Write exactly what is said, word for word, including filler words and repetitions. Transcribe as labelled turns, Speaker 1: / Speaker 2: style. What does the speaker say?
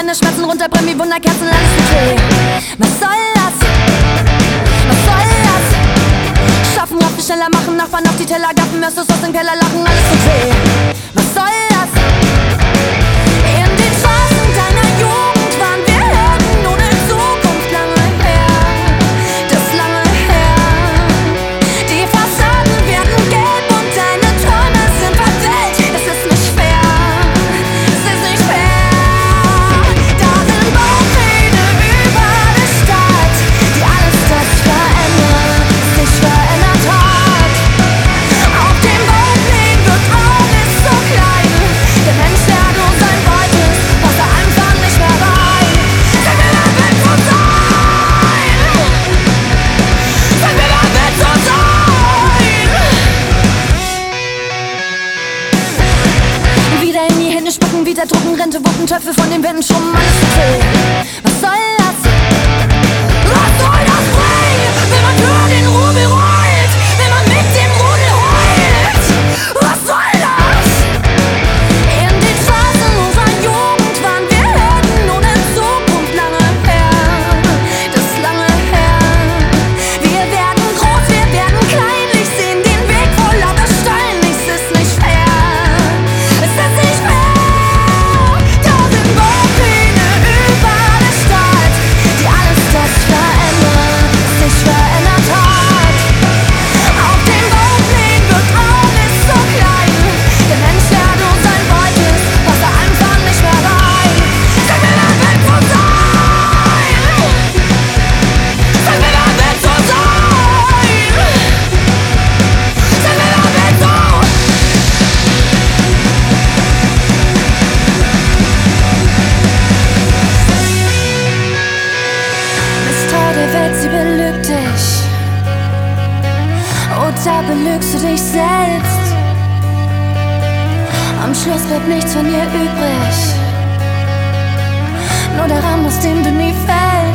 Speaker 1: meine Schmerzen runterbrennen wie Wunderkerzen, alles okay. Was soll das? Was soll das? Schaffen, Raffen, schneller machen, Nachbarn auf die Teller gaffen, hörst du's aus dem Keller lachen, alles okay. Was soll das? In den Straßen deiner Jugend waren wir Helden ohne Zukunft, lange her, das lange her. Die Fassaden werden gelb und deine Träume sind verwelkt. Es ist nicht fair, es ist nicht fair. Da sind Baupläne über der Stadt, die alles das verändert, sich verändert hat. Auf dem Bauplan wird alles so klein. Der Mensch, der du sein wolltest, passt da einfach nicht mehr rein. Sag mir, wer will so sein? Sag mir, wer will so sein? Wieder in die Hände spucken, wieder drucken, Rente, Wuppen, Töpfe von den Wänden schrubben, alles okay. Was soll das? Was soll das bringen, wenn man für den Rubel rollt, wenn man mit dem Rudel heult? Was soll das? In den Straßen unserer Jugend waren wir Helden ohne Zukunft, lange her, das lange her. Wir werden groß, wir werden kleinlich, sehen den Weg voll lauter Stein. Es ist nicht fair, es ist nicht fair. Da sind Baupläne über der Stadt, die alles das verändert, sich verändert hat. Auf dem Bauplan wird alles so klein. Der Mensch, der du sein wolltest, passt da einfach nicht mehr rein. Sag mir, wer will so sein? Sag mir, wer will so sein? Sag mir, wer will so. Bist Teil der Welt, sie belügt dich. Oder belügst du dich selbst? Am Schluss bleibt nichts von dir übrig, nur der Rahmen, aus dem du nie fällst.